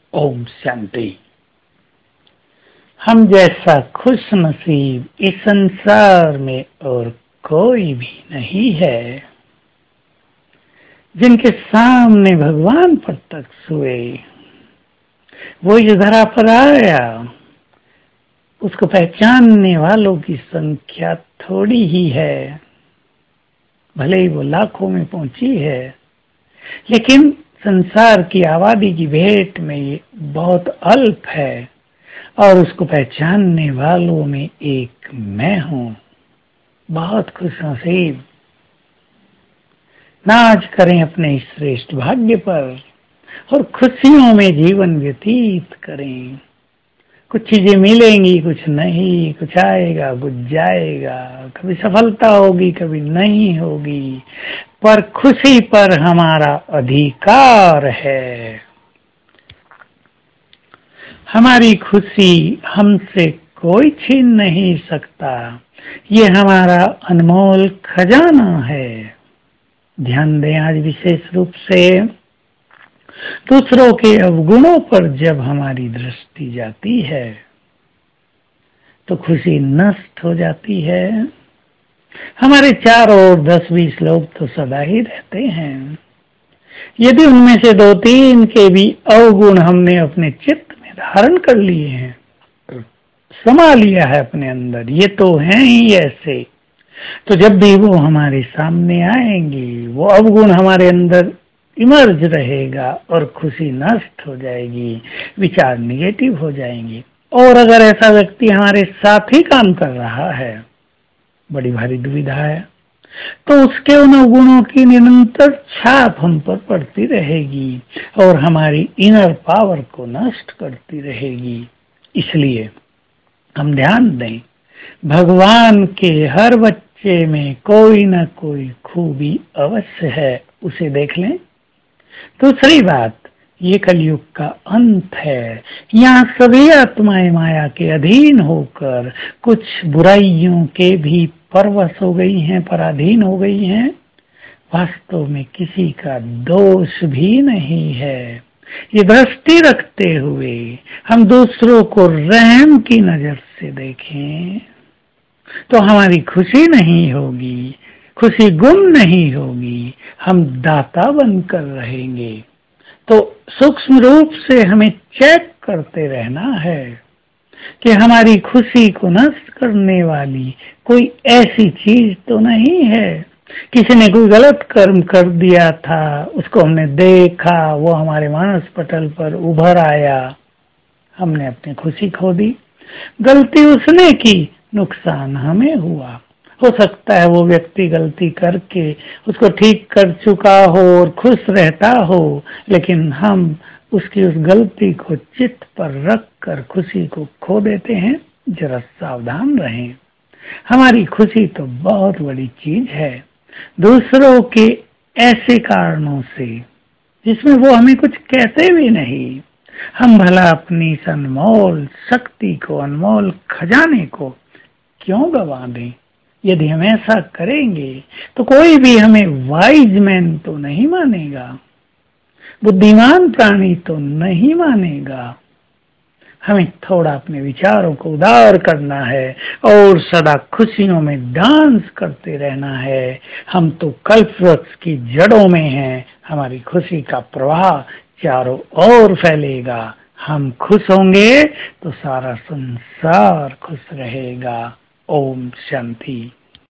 ओम शांति। हम जैसा खुश नसीब इस संसार में और कोई भी नहीं है। जिनके सामने भगवान प्रत्यक्ष हुए, वो इस धरा पर आया, उसको पहचानने वालों की संख्या थोड़ी ही है। भले ही वो लाखों में पहुंची है, लेकिन संसार की आबादी की भेंट में ये बहुत अल्प है। और उसको पहचानने वालों में एक मैं हूं। बहुत खुश नसीब। नाच करें अपने इस श्रेष्ठ भाग्य पर और खुशियों में जीवन व्यतीत करें। कुछ चीजें मिलेंगी, कुछ नहीं, कुछ आएगा, कुछ जाएगा, कभी सफलता होगी, कभी नहीं होगी, पर खुशी पर हमारा अधिकार है। हमारी खुशी हमसे कोई छीन नहीं सकता। ये हमारा अनमोल खजाना है। ध्यान दें, आज विशेष रूप से दूसरों के अवगुणों पर जब हमारी दृष्टि जाती है तो खुशी नष्ट हो जाती है। हमारे चारों ओर 10-20 लोग तो सदा ही रहते हैं। यदि उनमें से 2-3 के भी अवगुण हमने अपने चित्त में धारण कर लिए हैं, समा लिया है अपने अंदर, ये तो हैं ही ऐसे, तो जब भी वो हमारे सामने आएंगे, वो अवगुण हमारे अंदर इमर्ज रहेगा और खुशी नष्ट हो जाएगी, विचार निगेटिव हो जाएंगे। और अगर ऐसा व्यक्ति हमारे साथ ही काम कर रहा है, बड़ी भारी दुविधा है, तो उसके उन अवगुणों की निरंतर छाप हम पर पड़ती रहेगी और हमारी इनर पावर को नष्ट करती रहेगी। इसलिए हम ध्यान दें, भगवान के हर बच्चे में कोई न कोई खूबी अवश्य है, उसे देख लें। दूसरी बात, ये कलयुग का अंत है। यहाँ सभी आत्माएं माया के अधीन होकर कुछ बुराइयों के भी परवश हो गई हैं, पराधीन हो गई हैं। वास्तव में किसी का दोष भी नहीं है। ये दृष्टि रखते हुए हम दूसरों को रहम की नजर से देखें तो हमारी खुशी नहीं होगी, खुशी गुम नहीं होगी, हम दाता बनकर रहेंगे। तो सूक्ष्म रूप से हमें चेक करते रहना है कि हमारी खुशी को नष्ट करने वाली कोई ऐसी चीज तो नहीं है। किसी ने कोई गलत कर्म कर दिया था, उसको हमने देखा, वो हमारे मानस पटल पर उभर आया, हमने अपनी खुशी खो दी। गलती उसने की, नुकसान हमें हुआ। हो सकता है वो व्यक्ति गलती करके उसको ठीक कर चुका हो और खुश रहता हो, लेकिन हम उसकी उस गलती को चित्त पर रख कर खुशी को खो देते हैं। जरा सावधान रहें। हमारी खुशी तो बहुत बड़ी चीज है। दूसरों के ऐसे कारणों से जिसमें वो हमें कुछ कहते भी नहीं, हम भला अपनी इस अनमोल शक्ति को, अनमोल खजाने को क्यों गवा दें। यदि हम ऐसा करेंगे तो कोई भी हमें वाइज मैन तो नहीं मानेगा, बुद्धिमान प्राणी तो नहीं मानेगा। हमें थोड़ा अपने विचारों को उदार करना है और सदा खुशियों में डांस करते रहना है। हम तो कल्प वृक्ष की जड़ों में हैं। हमारी खुशी का प्रवाह चारों ओर फैलेगा। हम खुश होंगे तो सारा संसार खुश रहेगा। ओम शांति।